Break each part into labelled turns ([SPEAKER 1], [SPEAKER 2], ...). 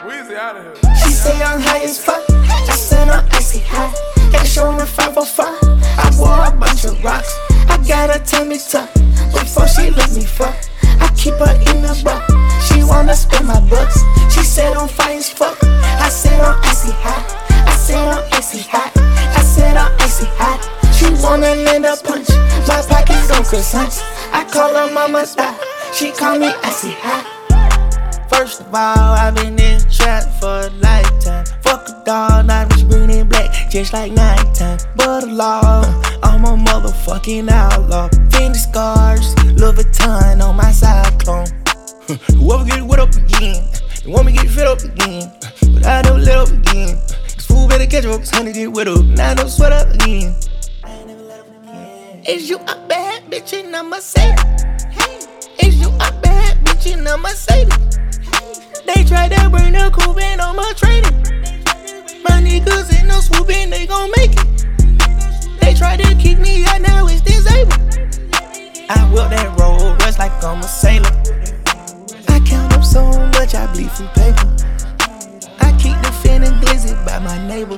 [SPEAKER 1] Weezy out of here.
[SPEAKER 2] She say I'm high as fuck. I said I'm icy hot. Got a show in the 505. I wore a bunch of rocks. I got her tummy tuck. Before she let me fuck, I keep her in the buck. She wanna spend my bucks. She said I'm fine as fuck. I said I'm icy hot. I said I'm icy hot. I said I'm icy hot. She wanna land a punch. My pockets go croissants. I call her mama stop. She call me icy hot. First of all, I've been in the trap for a lifetime. Fuck a dog, now I'm green and black, just like nighttime. But a law, I'm a motherfucking outlaw. Fendi scars, Louis Vuitton on my cyclone. Whoever get wet up again, they want me get fit up again, but I don't let up again. This fool better catch up, cause honey get wet up, now I don't sweat up again. Is you a bad bitch and I'ma say it? Is you a bad bitch and I'ma say it? They tried to bring the coupe in on my trading. My niggas in the swoop and they gon' make it. They tried to kick me out, now it's disabled. I whip that roll, rest like I'm a sailor. I count up so much, I bleed from paper. I keep the feeling glizzy by my neighbor.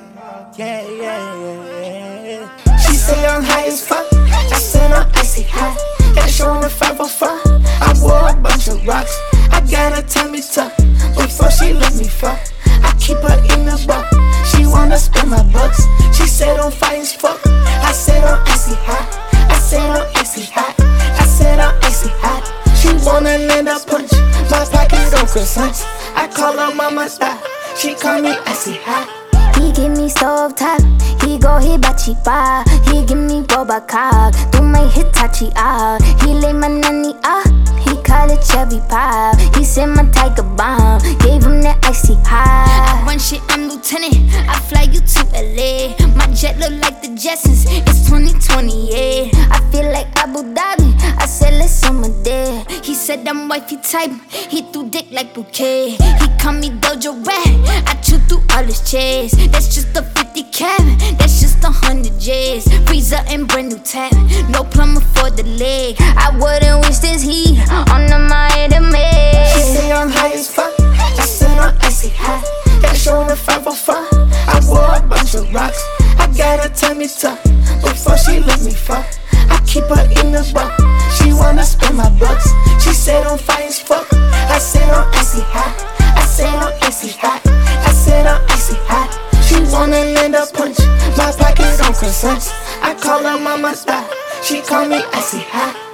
[SPEAKER 2] Yeah. She say I'm high as fuck. I said I'm icy hot. Got a show in the 505. I wore a bunch of rocks. I got her tummy tuck. Before she let me fuck, I keep her in the buck. She wanna spend my bucks. She said I'm fine as fuck. I said I'm icy hot. I said I'm icy hot. I said I'm icy hot. She wanna land a punch. My pockets go croissants. I call her mama stop. She call me icy hot.
[SPEAKER 3] He give me stove top, he go hibachi bar. He give me boba cock, do my Hitachi ah. He lay my nanny ah, he call it chubby pop. He said my tiger bomb, gave him that icy high. I run shit, I'm lieutenant, I fly you to LA. My jet look like the Jetsons, it's 2020, yeah. I feel like Abu Dhabi, I said let's summer there. He said I'm wifey type, he threw dick like bouquet. He call me Dojo Rat, I chew through all his chairs. That's just a 50 cap, that's just 100 J's. Freezer and brand new tap, no plumber for the leg. I wouldn't wish this heat on the Miami.
[SPEAKER 2] She say I'm high as fuck. I said I'm icy hot. Got a show in the 505. I wore a bunch of rocks. I got her tummy tuck. Before she let me fuck, I keep her in the buck. She wanna spend my bucks. She said I'm fine as fuck. I said I'm icy hot. I said I'm icy hot. I said I'm icy hot. She wanna land a punch. My pockets on croissants. I call her mama stop. She call me icy hot.